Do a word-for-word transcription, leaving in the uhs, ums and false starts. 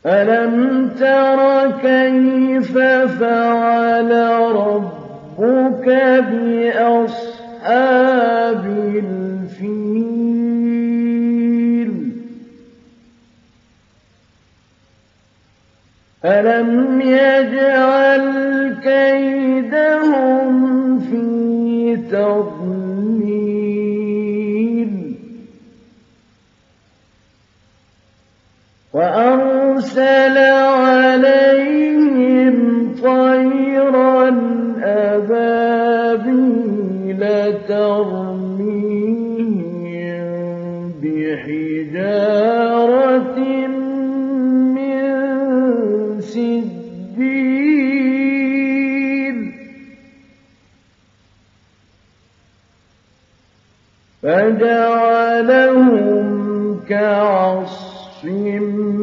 أَلَمْ تَرَ كَيْفَ فَعَلَ رَبُّكَ بِأَصْحَابِ الْفِيلِ أَلَمْ يَجْعَلْ كَيْدَهُمْ فِي تَضْلِيلٍ وَأَرْسَلَ عَلَيْهِمْ طَيْرًا أَبَابِيلَ تَرْمِيهِم بِحِجَارَةٍ مِّن سِجِّيلٍ فَجَعَلَهُمْ كَعَصْفٍ